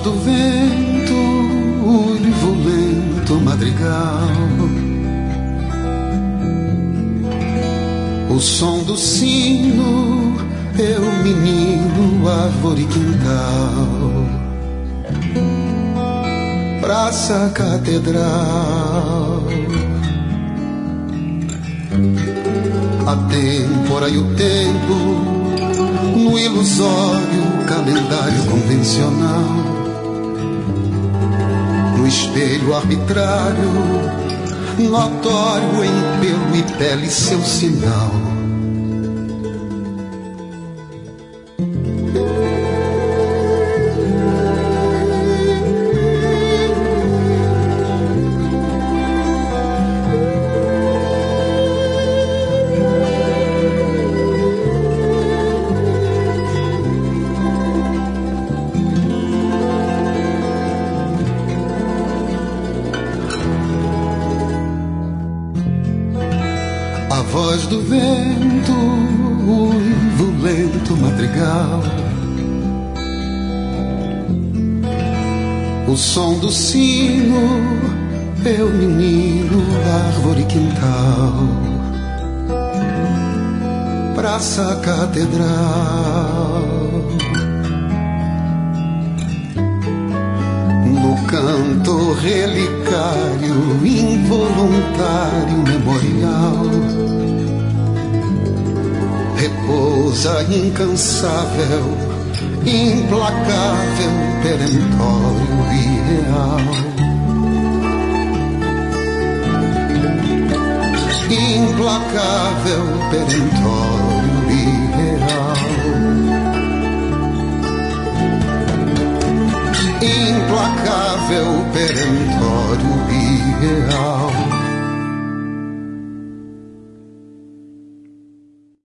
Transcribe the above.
do vento, uivo lento madrigal, o som do sino, eu menino, árvore, quintal, praça, catedral, a têmpora e o tempo no ilusório calendário convencional, no espelho arbitrário, notório em pelo e pele seu sinal. A voz do vento, uivo lento madrigal, o som do sino, eu menino, árvore, quintal, praça, catedral, no canto relicário, involuntário, memorial, repousa incansável, implacável, perentório e real. Implacável, perentório e real. Implacável, perentório e real.